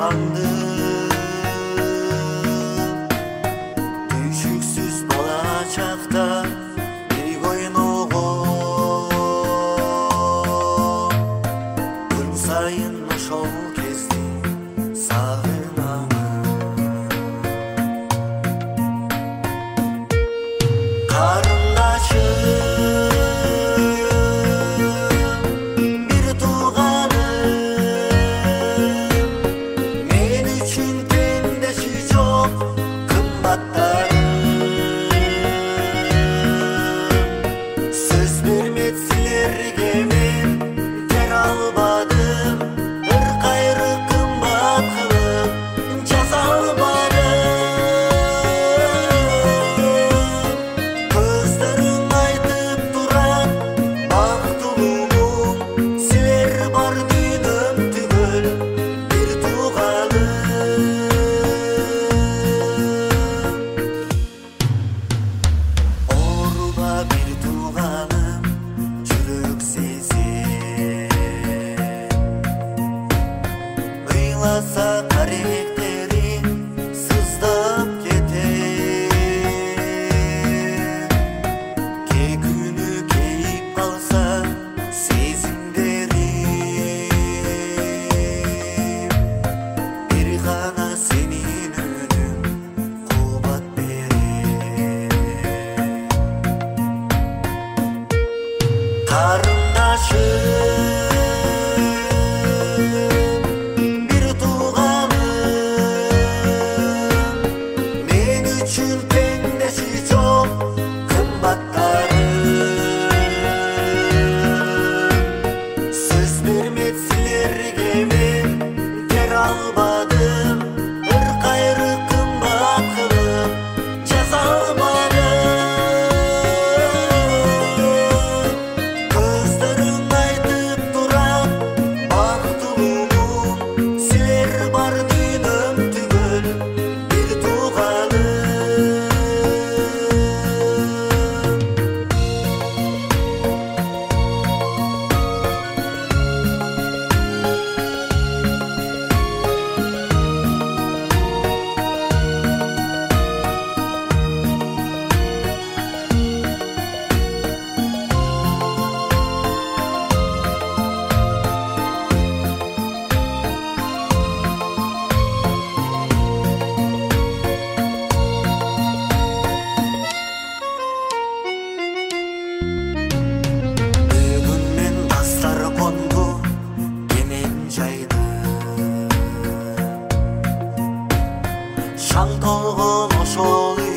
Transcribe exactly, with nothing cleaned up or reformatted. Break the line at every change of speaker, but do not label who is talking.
kandı. Düşüksüz bala çakta bir koyun oğul. Gün sayın ошол kezdи сагынамын. Карындашым bir tuğanım, men üçün tengdeşi жок kımbattlarım. Söz berмеп силерге мен бере албадым, bir кайры кымбат кылып жаза албадым. Көздөрүң айтып турат бактылуум, силер бар дүйнөм түгөл bir туғаным. Ооруба bir туғаным, жүрөк сезим. Ыйласа каректерин сыздап кетет. Кээ күнү кейип калса сезимдерим, бир гана сенин үнүң кубат берет. Карындашым bir туғаным, мен үшін теңдеши жок кымбаттарым. Сөз бермеп силерге мен бере албадым, bir кайры кымбат кылып жаза албадым. Көздөрүң айтып турат бактылуум, силер бар дүйнөм түгөл bir туғаным. Бүгүн мен дастар конду кенен жайдым. Шаң толгон ошол